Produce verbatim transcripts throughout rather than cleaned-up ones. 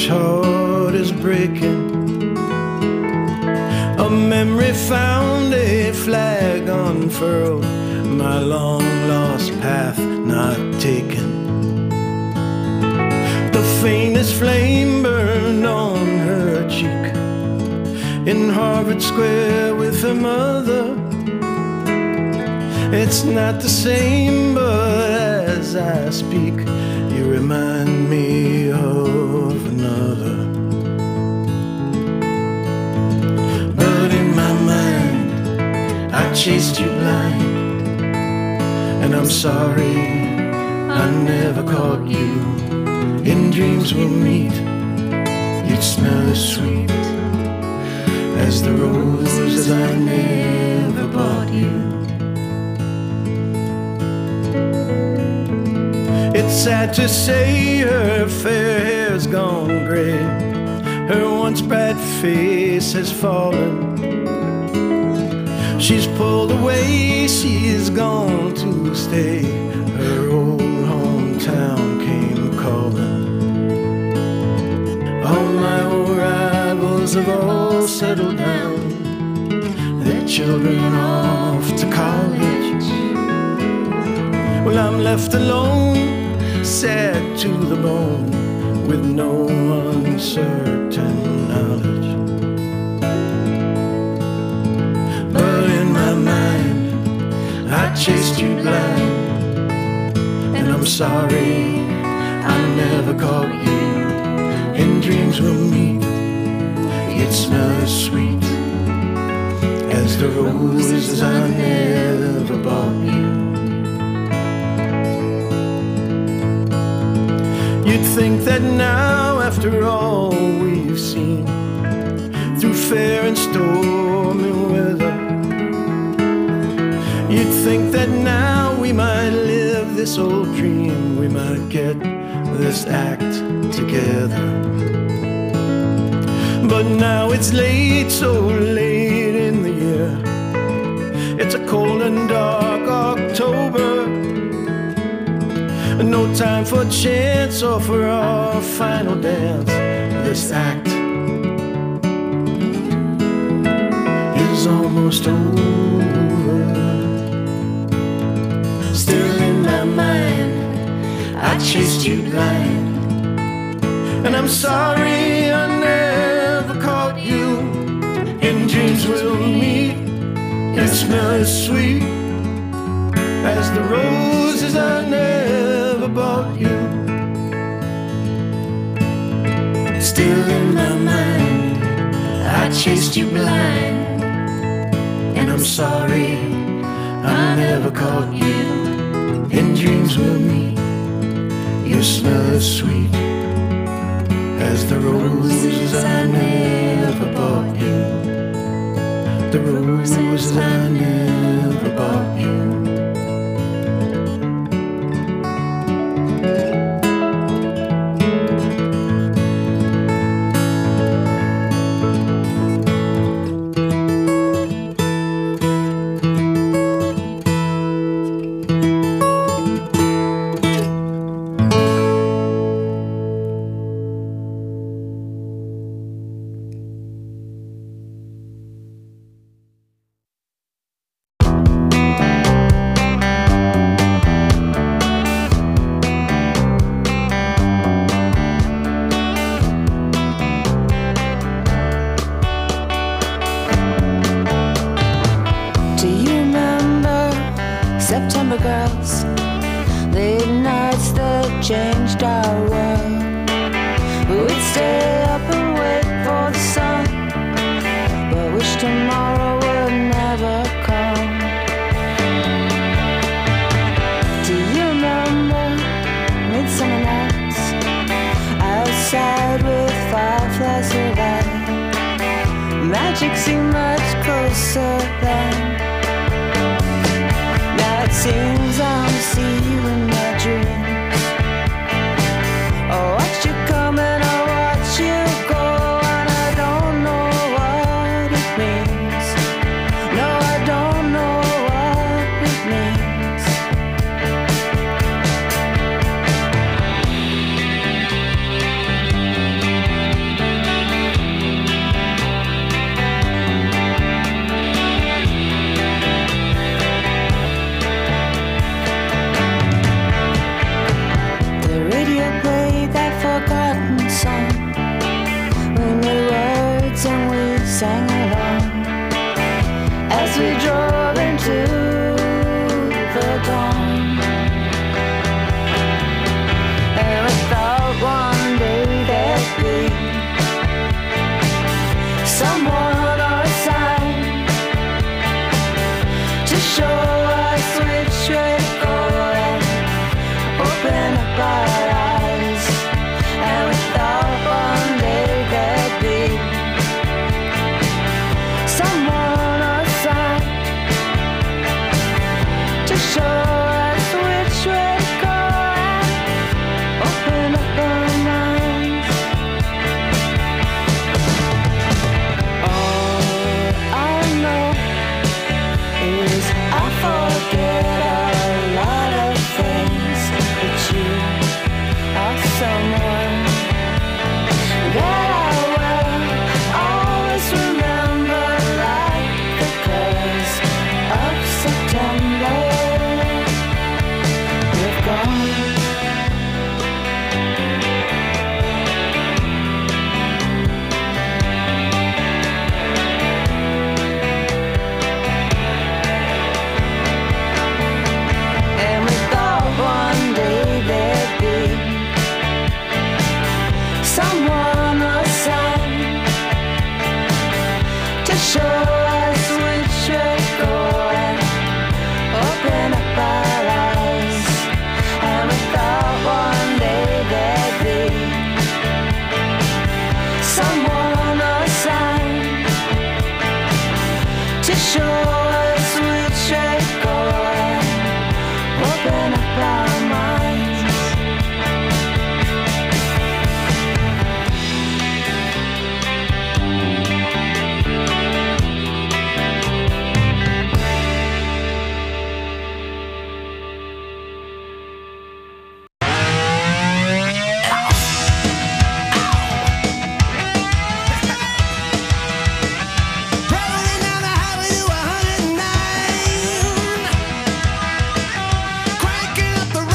heart is breaking. A memory found, a flag unfurled, my long lost path not taken. The faintest flame burned on her cheek in Harvard Square with her mother. It's not the same, but as I speak, you remind me of another. But in my mind, I chased you blind, and I'm sorry I never caught you. In dreams we'll meet, you'd smell as sweet as the roses I never bought you. It's sad to say her fair hair's gone gray, her once bright face has fallen. She's pulled away, she's gone to stay. Her old hometown came calling. All my old rivals have all settled down, their children off to college. Well, I'm left alone, sad to the bone, with no uncertain knowledge. But in my mind, I chased you blind, and I'm sorry I never caught you. In dreams we'll meet, you'd smell as sweet as the roses I never bought you. You'd think that now, after all we've seen, through fair and stormy weather, you'd think that now we might live this old dream, we might get this act together. But now it's late, so late in the year. It's a cold and dark October, no time for chance or for our final dance. This act is almost over. Still in my mind, I chased you blind, and I'm sorry I never caught you. In dreams we'll meet, you smell as sweet as the roses I never bought you. Still in my mind, I chased you blind, and I'm sorry I never caught you. In dreams we'll meet, you smell as sweet as the roses I never bought you. The roses I never bought you. Changed our world. We'd stay up and wait for the sun, but wish tomorrow would never come. Do you remember midsummer nights outside with fireflies so light? Magic seemed much closer then. Now it seems I only see you in my dreams. I watch you come and I watch you go, and I don't know what it means. No, I don't know what it means. sang along as we drove into the dawn. And we thought one day there'd be someone or a sign to show us which way to go and open up our eyes. And we thought one day there'd be someone or a sign to show us which way to go and open up our minds. All I know is I forget a lot of things, but you are someone that I will always remember, like the colors of September. You've gone. And we thought one day there'd be someone or sign to show us which way to go and open up our eyes. And we thought one day there'd be someone or sign to show us which way to go and open up our minds. Rolling down the highway to one oh nine, cranking up the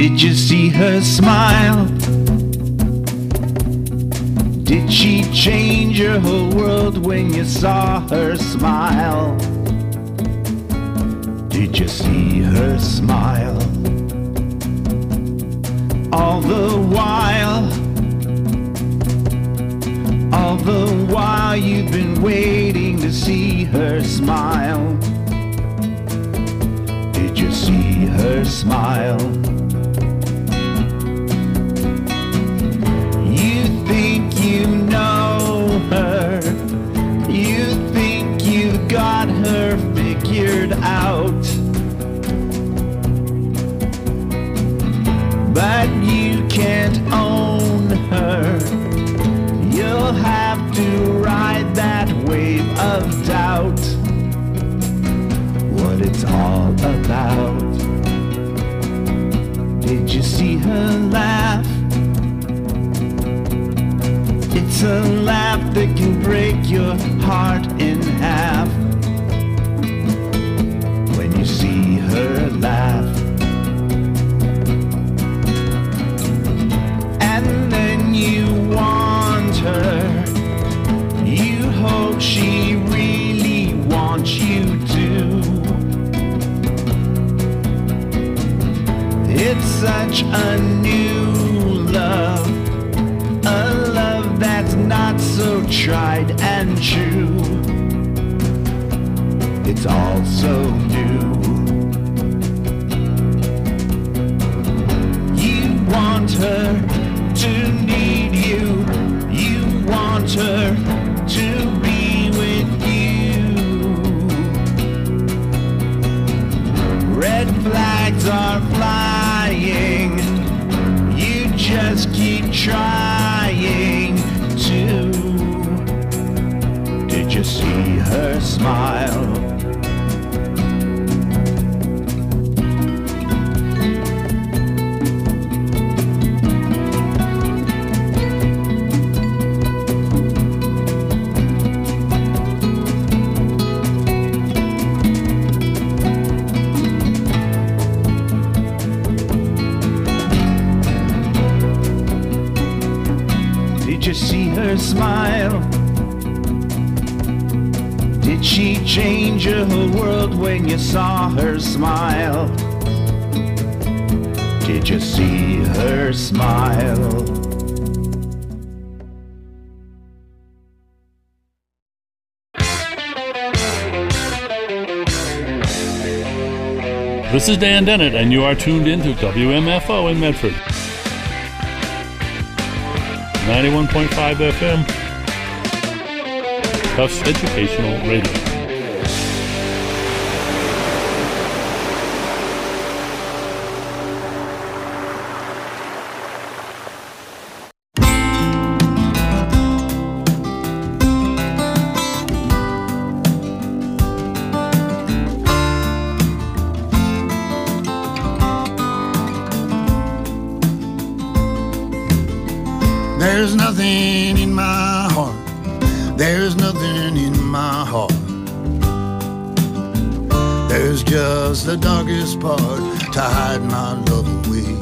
Did you see her smile? Did she change your whole world when you saw her smile? Did you see her smile? All the while, all the while you've been waiting to see her smile. Did you see her smile? You think you know her, you think you've got her figured out, but you can't own her. You'll have to ride that wave of doubt, what it's all about. Did you see her laugh? It's a laugh that can break your heart in half. When you see her laugh, and then you want her, you hope she really wants you to. It's such a new love, a love that's not so tried and true. It's all so new. You want her to need you, you want her to be with you. Red flags are flying, you just keep trying to. Did you see her smile? Did you see her smile? Did she change your whole world when you saw her smile? Did you see her smile? This is Dan Dennett, and you are tuned in to W M F O in Medford. ninety-one point five F M, Tufts Educational Radio. There's nothing in my heart, there's nothing in my heart. There's just the darkest part to hide my love away.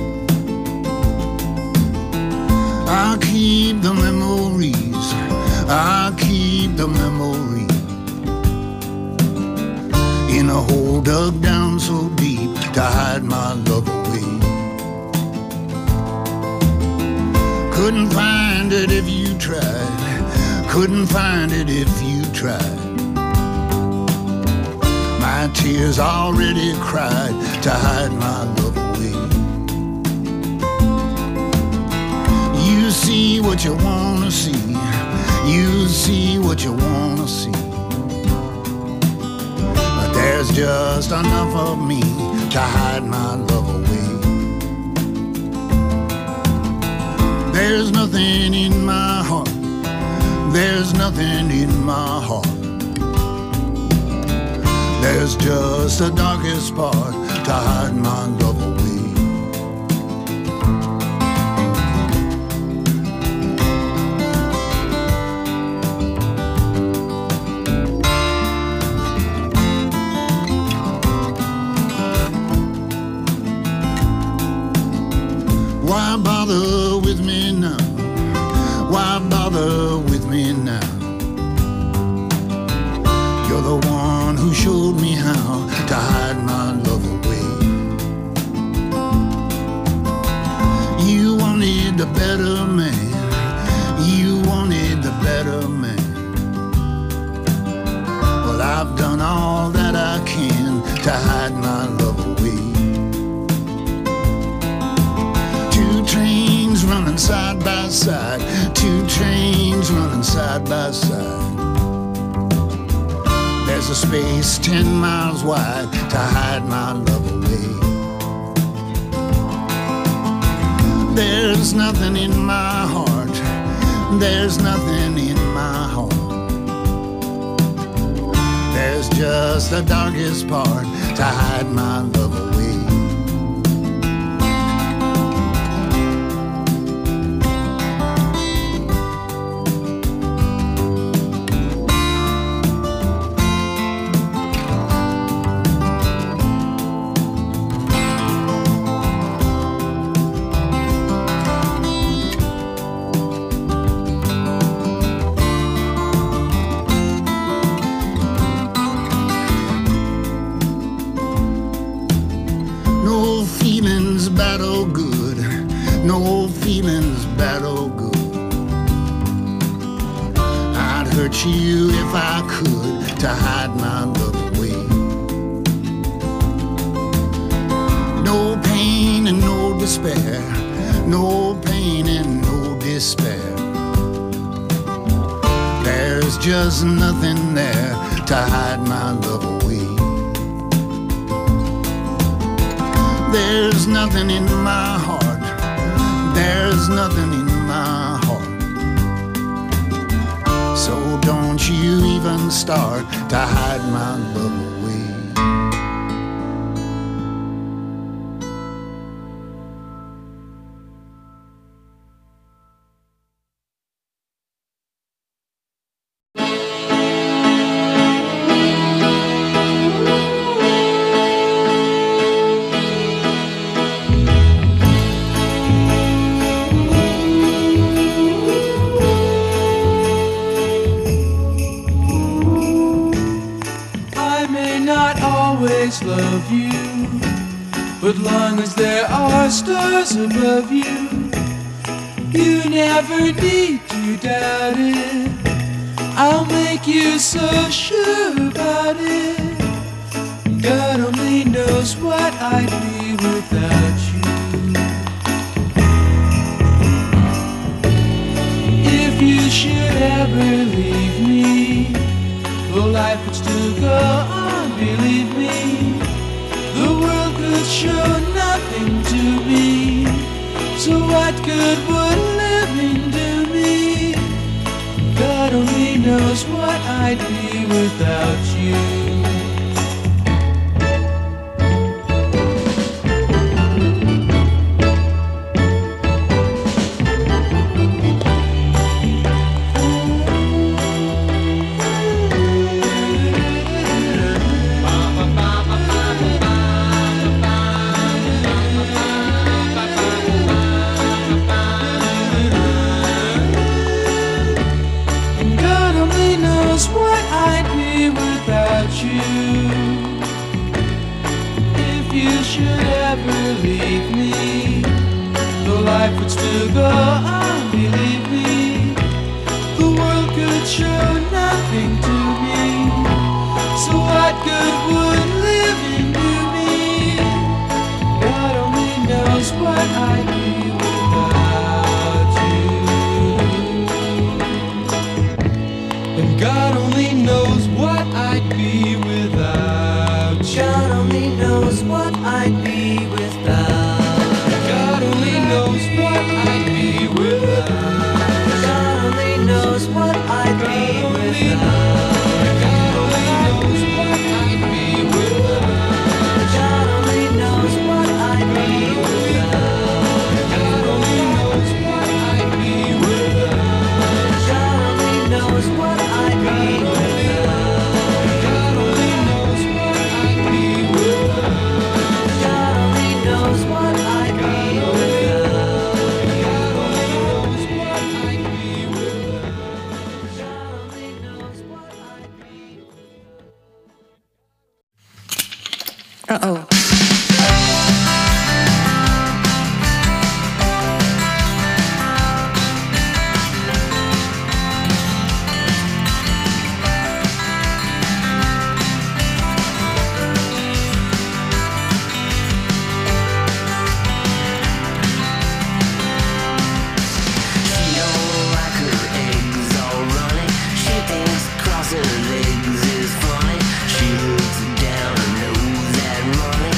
I keep the memories, I keep the memories in a hole dug down so deep to hide my love away. Couldn't find it if you tried, couldn't find it if you tried. My tears already cried to hide my love away. You see what you wanna see, you see what you wanna see, but there's just enough of me to hide my love away. There's nothing in my heart, there's nothing in my heart. There's just the darkest part to hide my love away. You're the one who showed me how to hide my love away. You wanted the better man. You wanted the better man. Well, I've done all that I can to hide my love away. Two trains running side by side. Two trains running side by side. There's a space ten miles wide to hide my love away. There's nothing in my heart. There's nothing in my heart. There's just the darkest part to hide my love away. No feelings bad or good. I'd hurt you if I could to hide my love away. No pain and no despair. No pain and no despair. There's just nothing there to hide my love away. There's nothing in my heart. There's nothing in my heart. So don't you even start to hide my love away. Love you, but long as there are stars above you, you never need to doubt it. I'll make you so sure about it. God only knows what I'd be without you. If you should ever leave me, well, life would still go on, believe me. The world could show nothing to me, so what good would living do me? God only knows what I'd be without you. Leave me, the life would still go on, believe me. The world could show nothing to me, so what good would living do me? God only knows what I'd be without you. And God only knows what I'd be without you. God only knows what I'd be God only knows what I'd be without. God only knows what I'd be without. God only knows what I'd be without. God only knows what I'd be without. God only knows what I'd be without. God only knows what I'd be without. God only knows what I'd be without. Uh-oh. Cross her legs is funny. She looks down and knows that money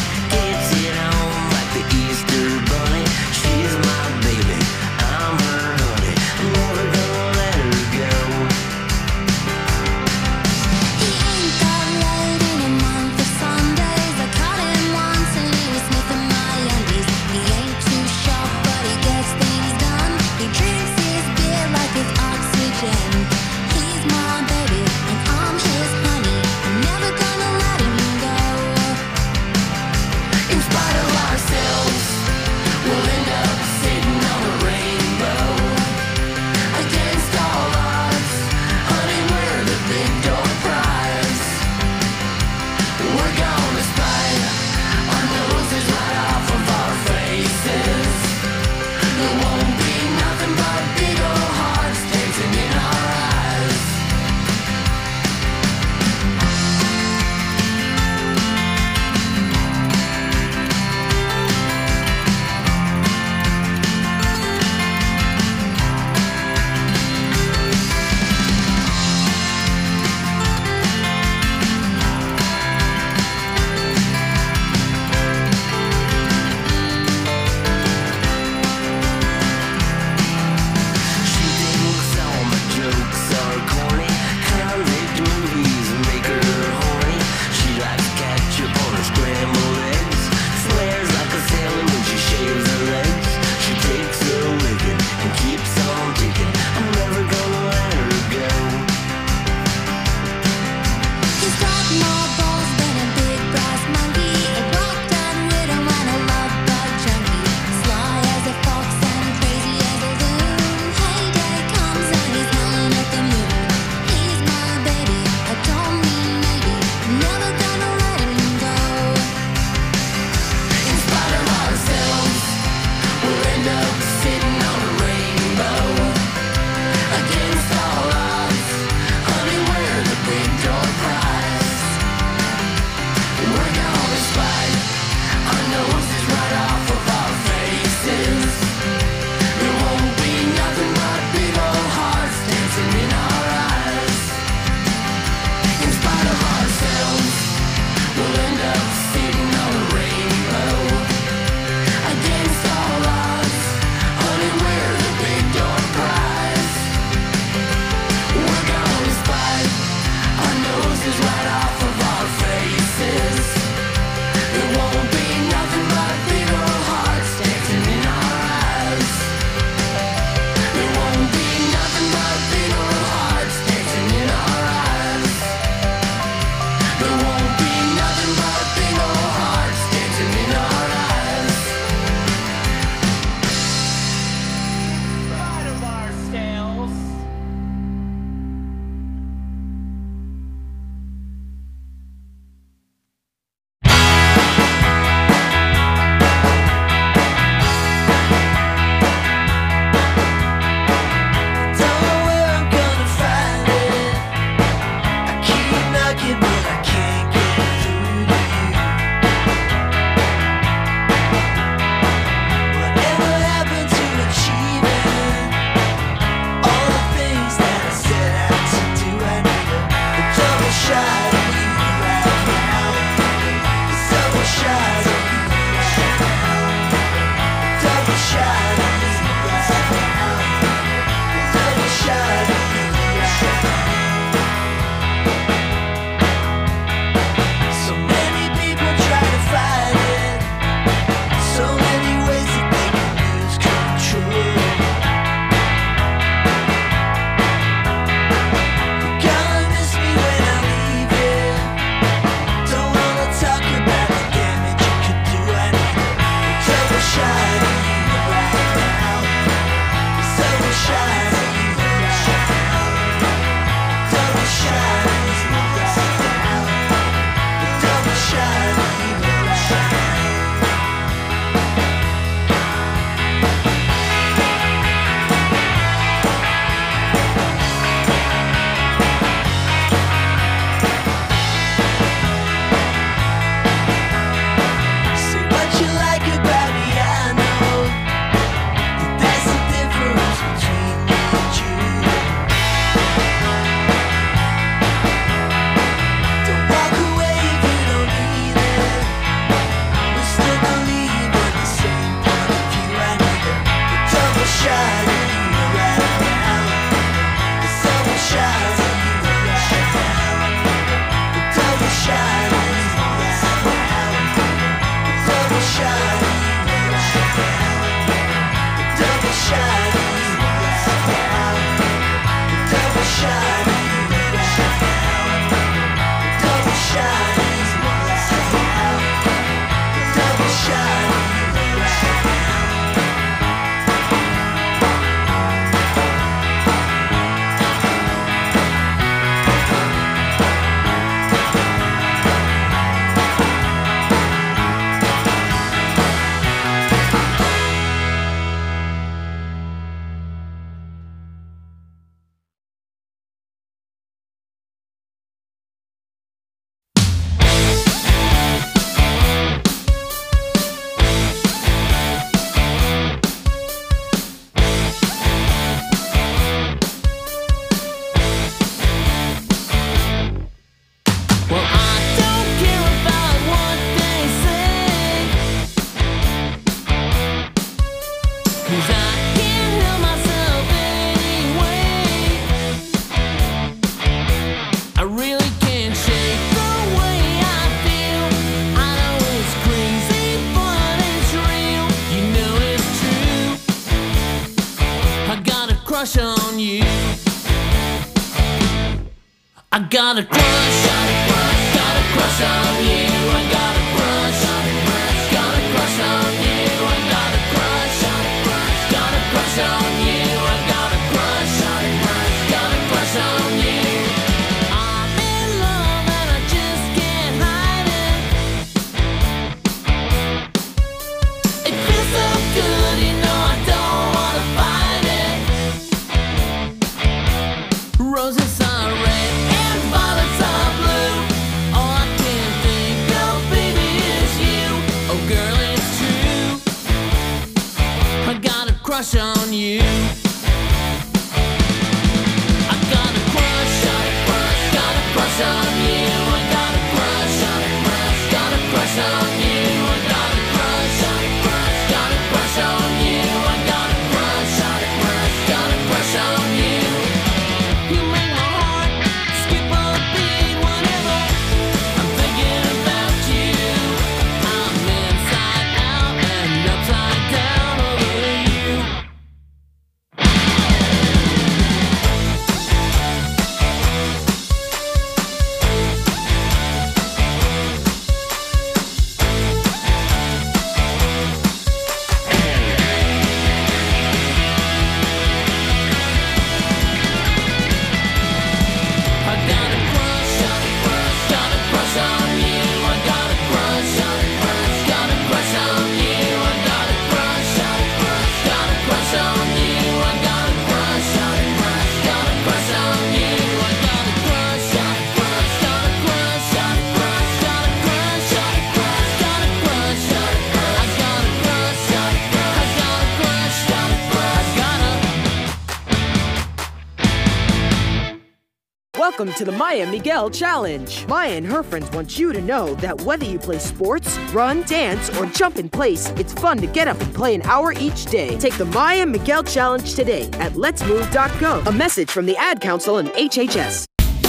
I got a crush, got a crush, got a crush on you. I got a crush, got a crush, got a crush on you. I got a crush, got a crush, got a crush on you. I got a crush, got a crush, got a crush on you. I'm in love and I just can't hide it. It feels so good, you know I don't wanna fight it. Roses are red and violets are blue. All I can think of, baby, is you. Oh, girl, it's true. I got a crush on you. I got a crush, got a crush, got a crush on you. I got a crush, got a crush, got a crush on you. I got a crush, got a crush, got a crush on you. I got a crush, got a crush, got a crush on you. You make my heart skip a beat whenever I'm thinking about you. I'm inside out and upside down over you. I got a crush, got a crush, got a crush on you. I got a crush, got a crush, got a crush on you. I got a crush, got a crush, got a crush on you. I got a crush, got a crush, got a crush on you. I got a crush, got a crush, got a crush, got a crush, got a crush, got a crush, got a crush, got a crush. I got a crush, got a crush, I got a crush, got a crush, I got a. Welcome to the Maya Miguel Challenge. Maya and her friends want you to know that whether you play sports, run, dance, or jump in place, it's fun to get up and play an hour each day. Take the Maya Miguel Challenge today at lets move dot gov. A message from the Ad Council and H H S.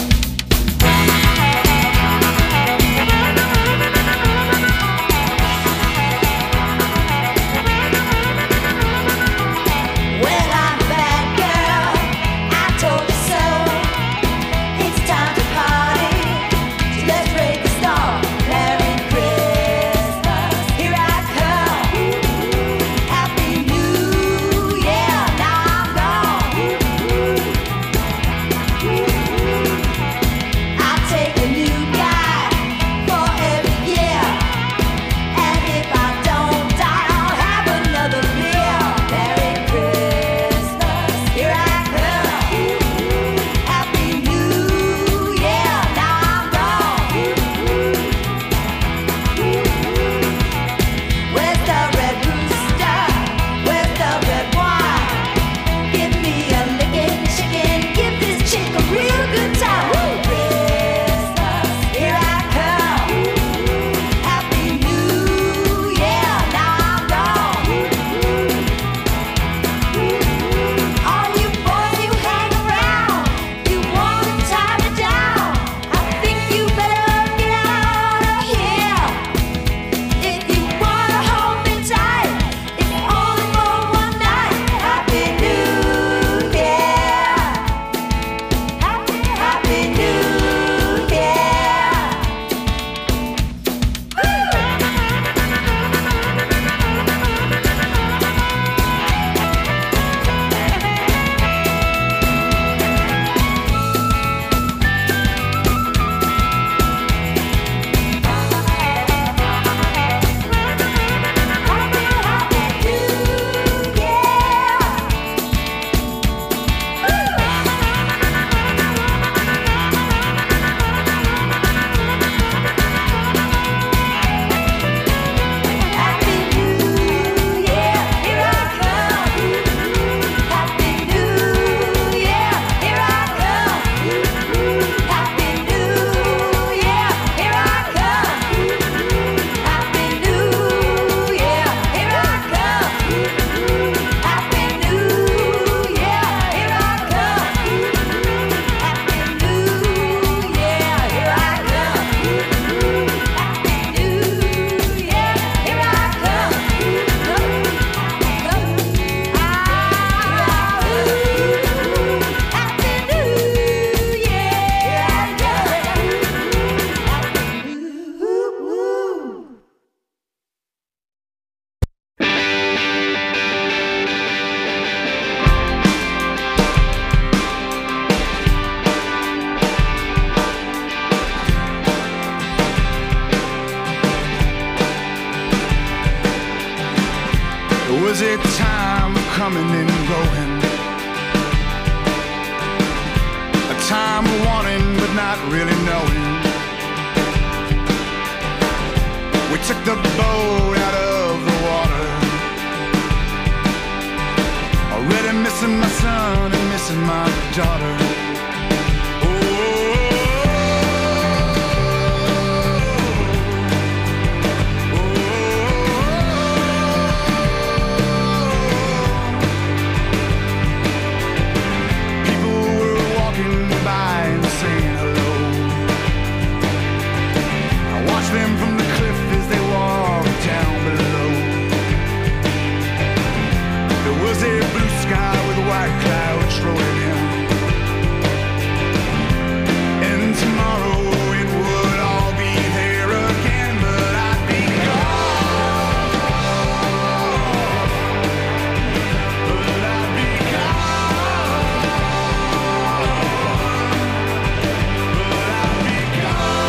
Well, I'm a bad girl, I told you so. It's time to party, so let's break the storm. Merry Christmas, here I come. Happy New Year, now I'm gone. a time of coming and going, a time of wanting but not really knowing. We took the boat out of the water, already missing my son and missing my daughter. Them from the cliff as they walked down below. There was a blue sky with white clouds rolling in, and tomorrow it would all be there again, but I'd be gone, but I'd be gone, but I'd be gone.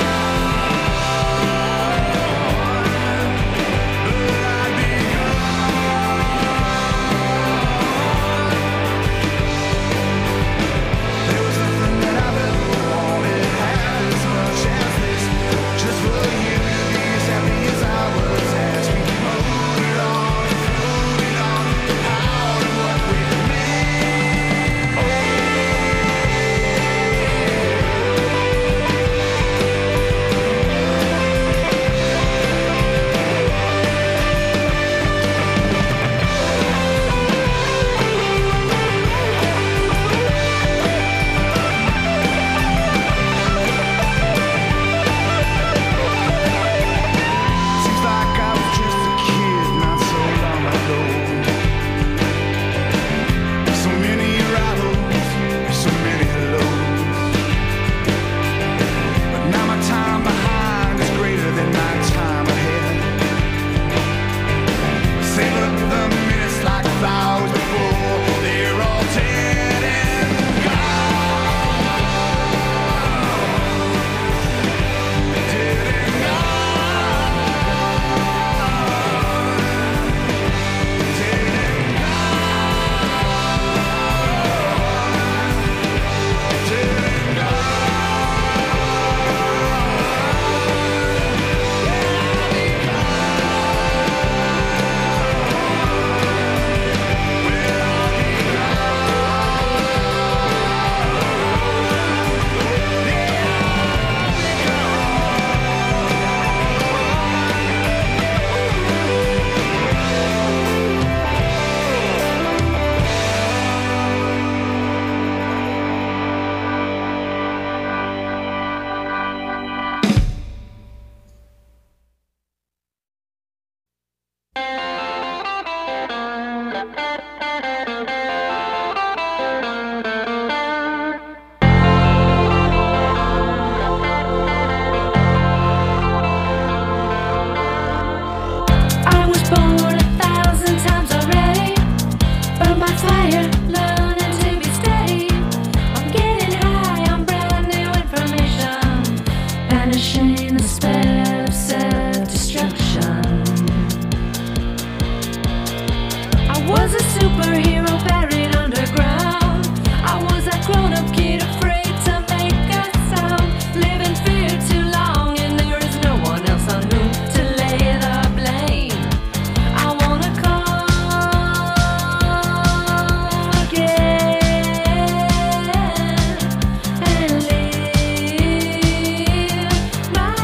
My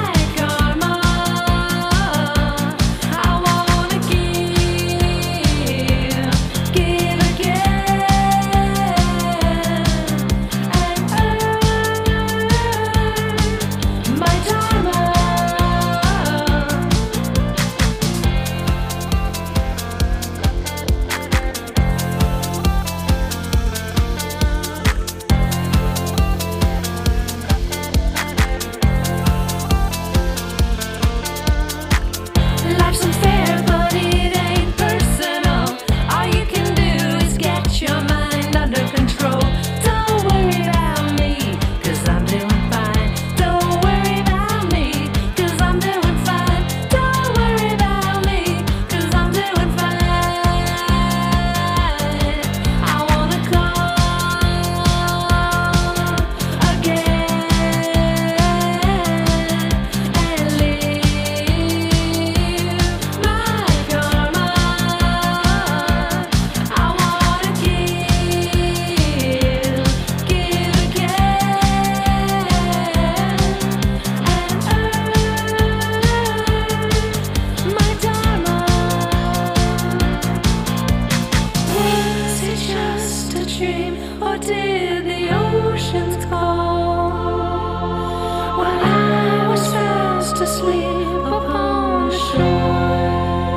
while I was fast asleep upon the shore,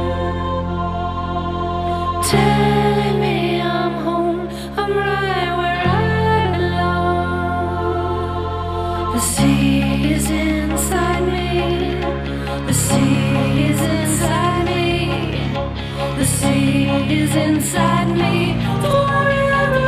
telling me I'm home, I'm right where I belong. The sea is inside me, the sea is inside me, the sea is inside me forever.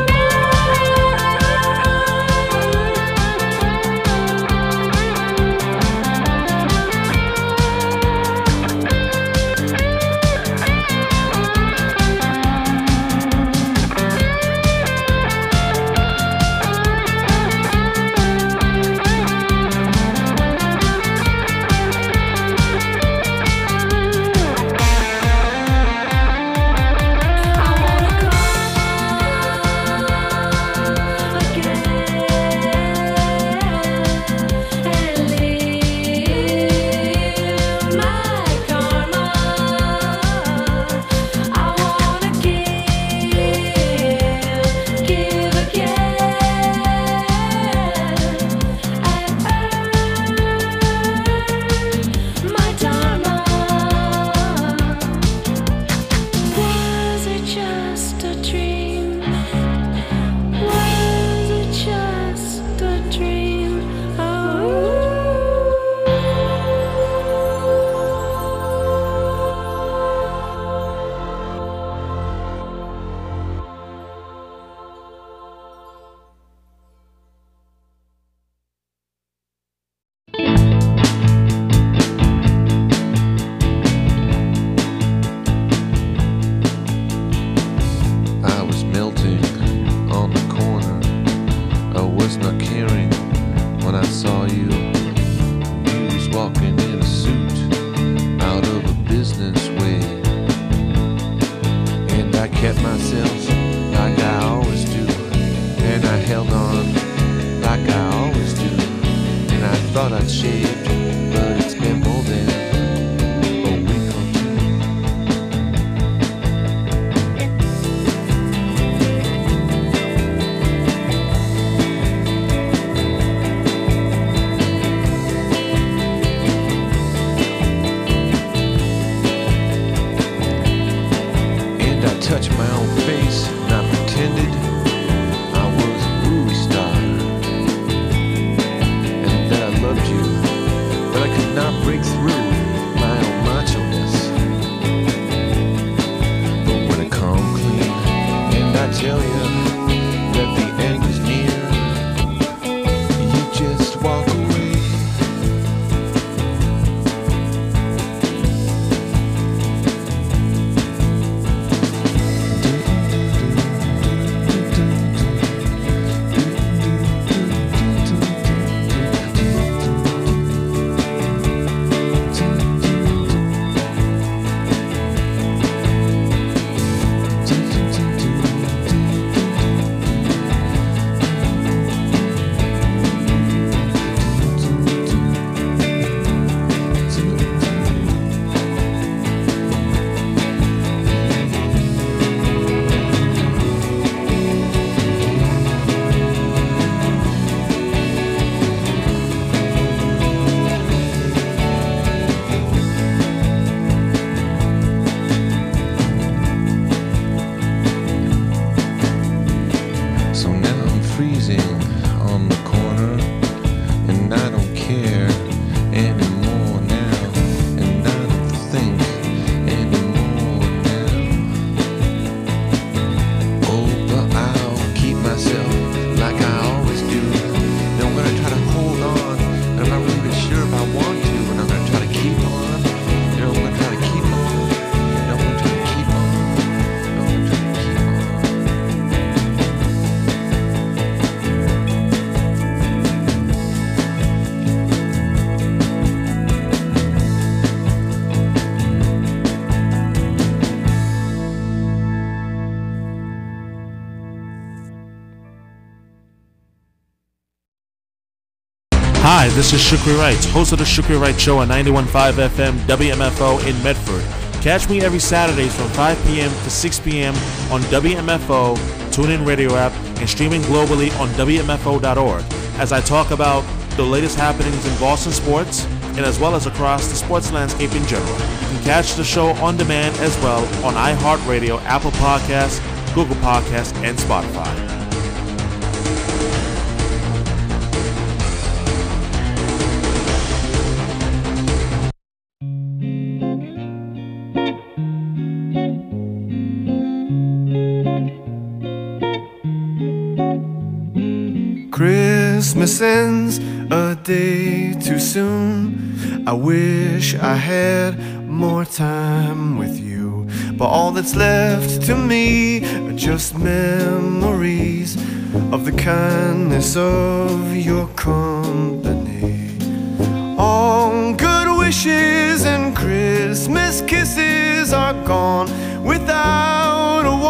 Hi, this is Shukri Wright, host of the Shukri Wright Show on ninety-one point five F M W M F O in Medford. Catch me every Saturdays from five p.m. to six p.m. on W M F O, TuneIn Radio app, and streaming globally on W M F O dot org as I talk about the latest happenings in Boston sports, and as well as across the sports landscape in general. You can catch the show on demand as well on iHeartRadio, Apple Podcasts, Google Podcasts, and Spotify. Christmas ends a day too soon. I wish I had more time with you, but all that's left to me are just memories of the kindness of your company. All good wishes and Christmas kisses are gone without a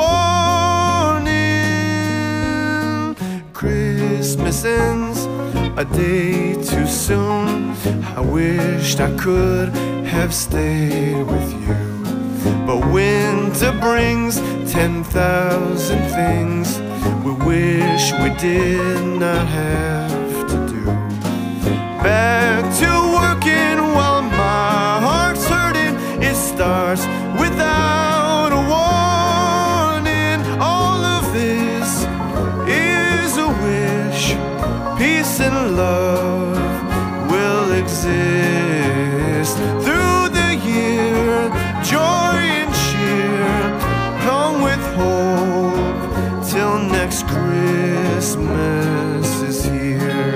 warning. Christmas ends a day too soon. I wished I could have stayed with you, but winter brings ten thousand things we wish we did not have to do. Back to working while my heart's hurting. It starts without a warning. All of this is a wish. Peace and love will exist through the year. Joy and cheer come with hope till next Christmas is here.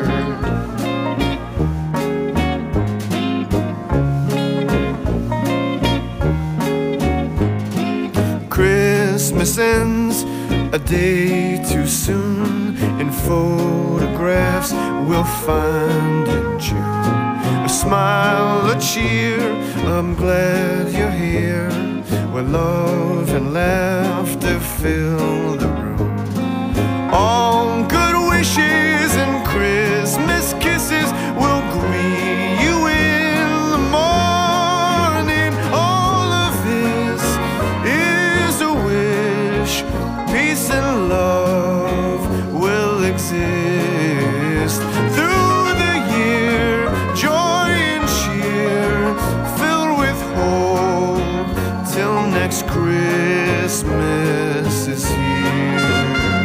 Christmas ends a day too soon. In photographs we'll find in June a smile, a cheer. I'm glad you're here, where love and laughter fill the room. All good wishes and Christmas kisses will greet you in the morning. All of this is a wish. Peace and love will exist through the year. Joy and cheer filled with hope till next Christmas is here.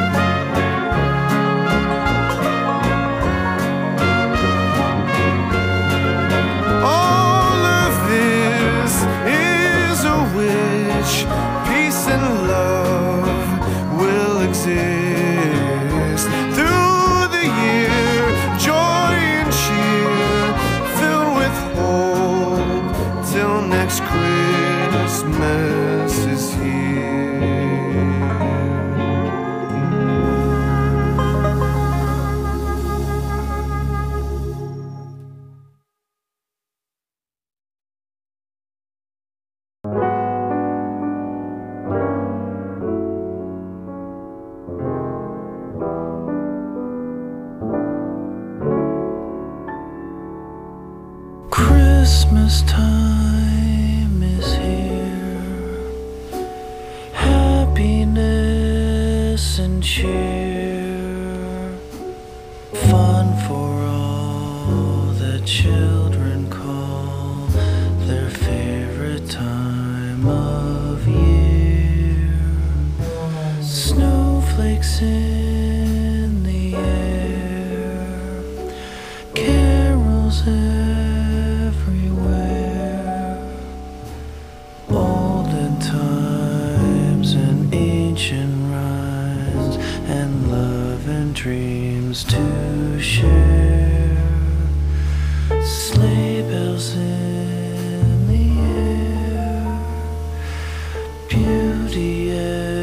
All of this is a wish. Peace and love will exist through the year. Joy and cheer filled with hope till next Christmas is here. Christmas time is here. Happiness and cheer. Fun for all the children call their favorite time of year. Snowflakes in the air. Carols everywhere. Olden times and ancient rhymes and love and dreams to share. Sleigh bells in the air. Beauty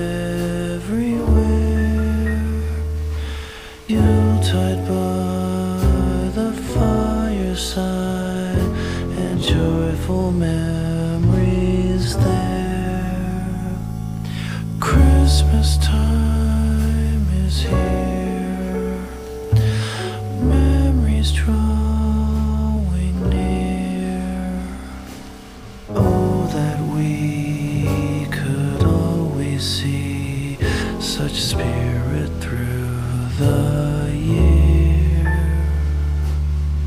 everywhere. Yuletide by the fireside and joyful memories there. Christmas time is here. Memories drawing near. Oh, that we could always see such spirit through the year.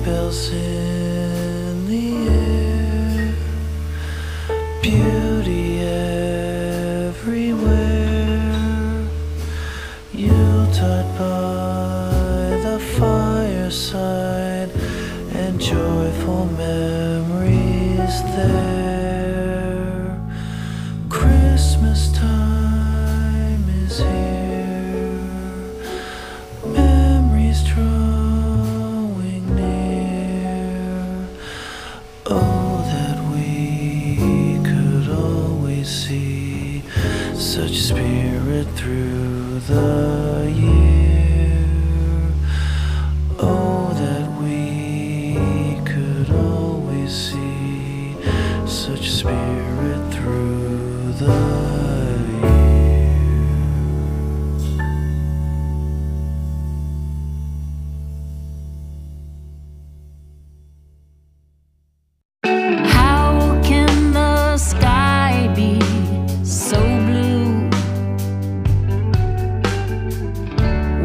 bells in the air, beauty everywhere. Yuletide by the fireside, and joyful memories there. Christmas time is here, memories drawing near. Oh, that we could always see such spirit through the year. Oh, that we could always see such spirit through the year. How can the sky be so blue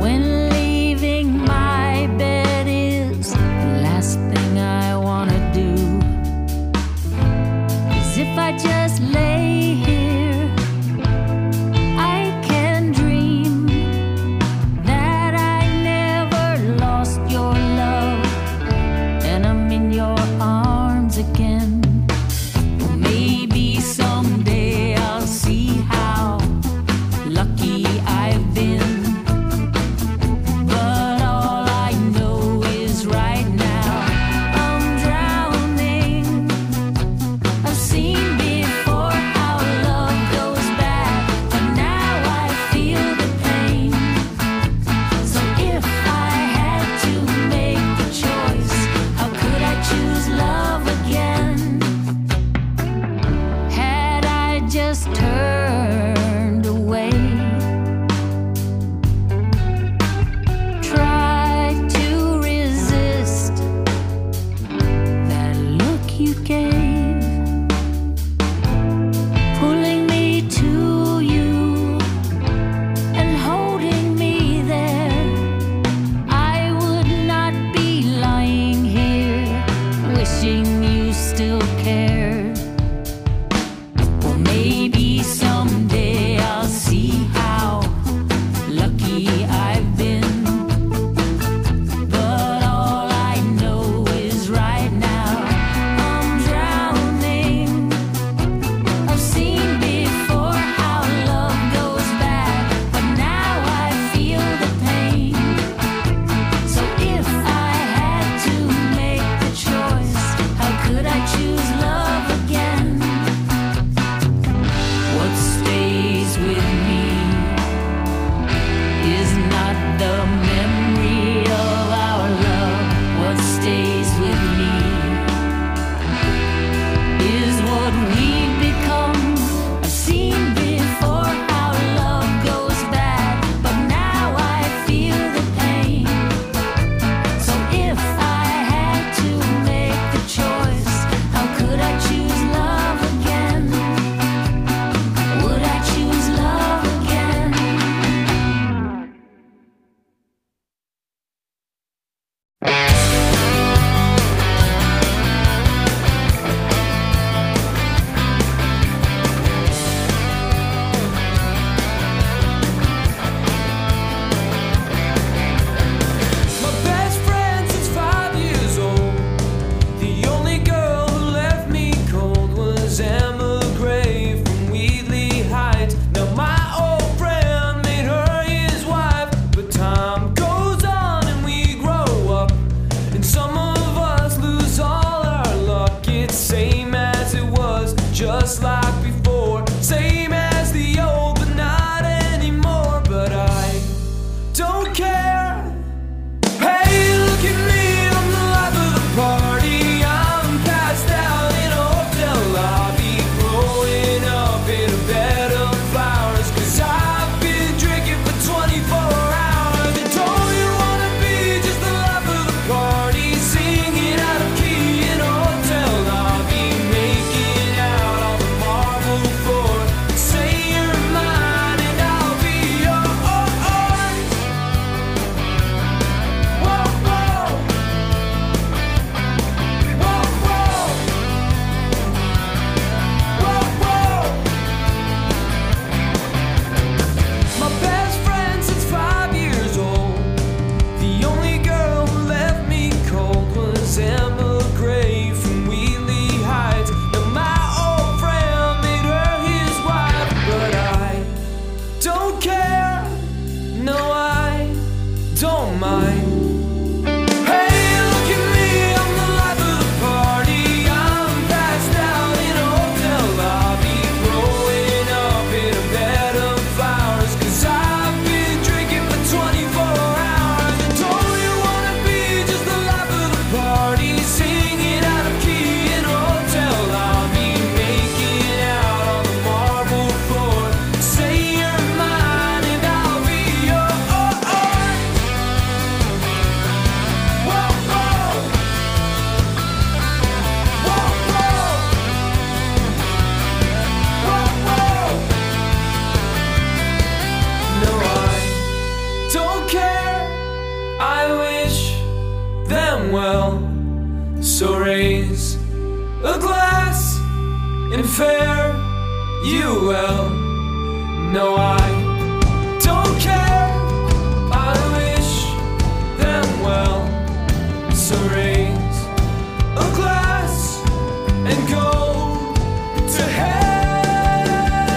So raise a glass and fare you well. No, I don't care, I wish them well. So raise a glass and go to hell.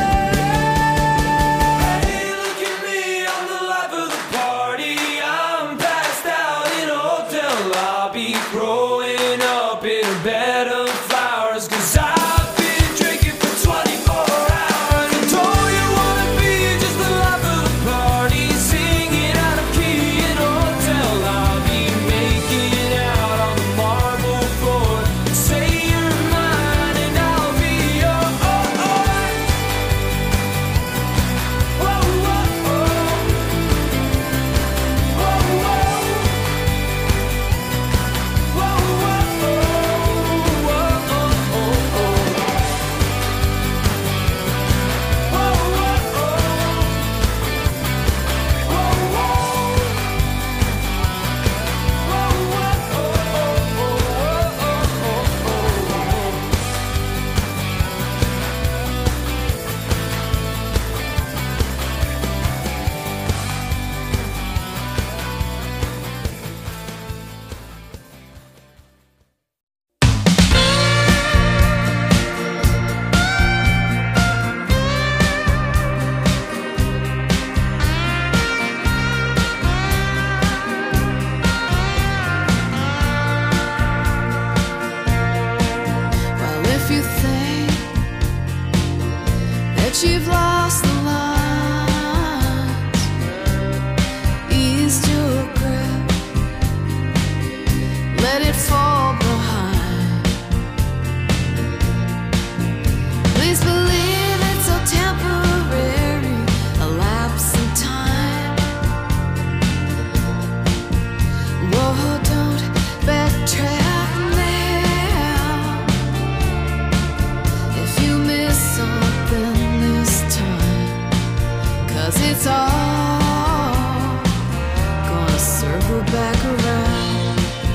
Hey, look at me, I'm the life of the party. I'm passed out in a hotel lobby, growing up in a bed of flowers, 'cause I've been drinking for twenty-four hours. And told you wanna be just the life of the party, singing out of key in a hotel lobby, making out on the marble floor. Say you're mine and I'll be yours. Whoa, whoa, whoa. Whoa, whoa. Whoa, whoa, whoa. Whoa, oh, oh, oh. Whoa, whoa, oh. Whoa, whoa. Whoa, whoa, oh, oh, oh, oh, oh, oh. Well, if you think that you've lost the lines, ease your grip, let it fall behind. Please believe it's so temporary, a lapse in time. Whoa, don't backtrack now. If you miss something this time, 'cause it's all gonna circle back around.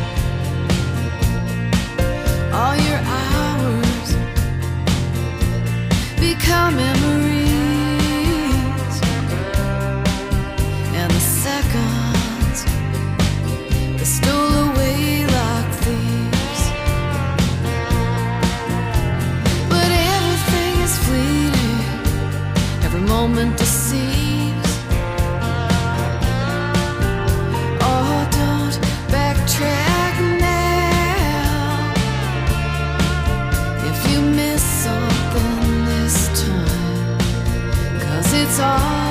All your hours become memories, and the seconds they stole away like thieves. But everything is fleeting, every moment deceives. Oh, don't backtrack now. If you miss something this time, 'cause it's all